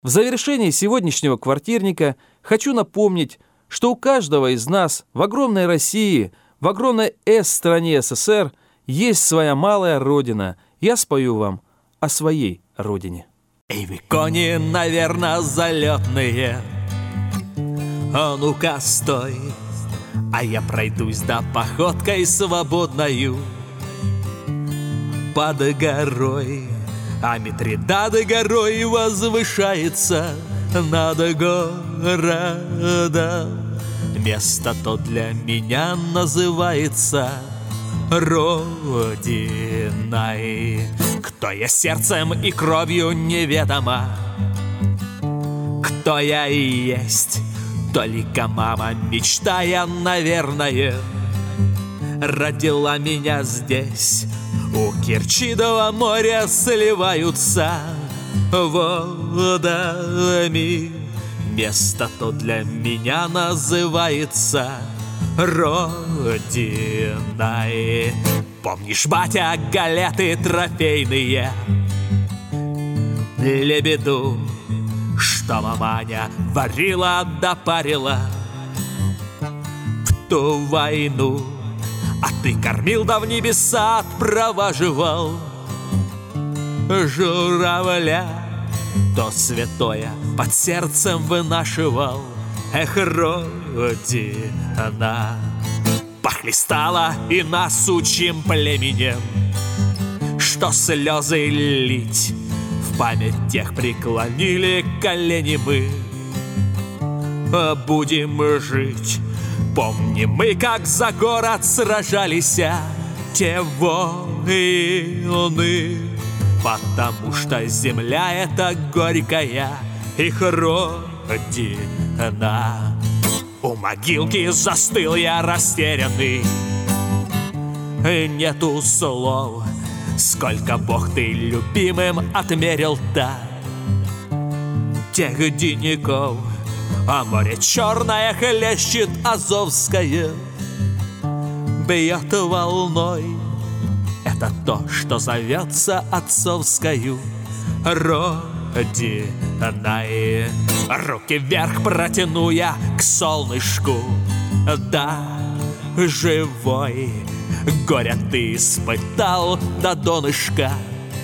В завершении сегодняшнего квартирника хочу напомнить, что у каждого из нас в огромной России, в огромной стране СССР есть своя малая родина. Я спою вам о своей родине. Эй, вы кони, наверное, залетные, а ну-ка стой, а я пройдусь да походкой свободною под горой. А Митридат горой возвышается над городом. Место то для меня называется Родиной. Кто я сердцем и кровью неведомо, кто я и есть, только мама, мечтая, наверное, родила меня здесь. У Керченского моря сливаются водами. Место то для меня называется Родиной. Помнишь, батя, галеты трофейные, лебеду, что маманя варила да парила в ту войну? А ты кормил да в небеса отпроваживал журавля, то святое под сердцем вынашивал. Эх, Родина, похлестала и нас сучьим племенем, что слезы лить в память тех преклонили колени мы. Будем жить. Помним мы, как за город сражались те воины, потому что земля эта горькая, их родина. У могилки застыл я растерянный, нету слов, сколько Бог ты любимым отмерил-то тех денников. А море черное хлещет Азовское, бьет волной. Это то, что зовется отцовскою Родиной. Руки вверх протяну я к солнышку, да, живой. Горя ты испытал до донышка,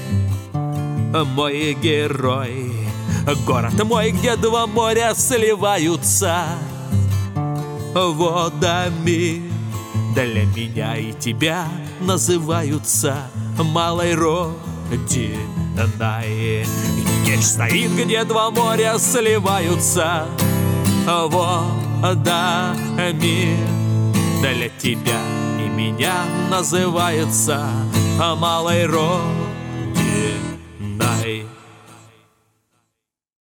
мой герой. Город мой, где два моря сливаются водами, для меня и тебя называются малой Родиной. Керчь стоит, где два моря сливаются водами, для тебя и меня называется малой Родиной.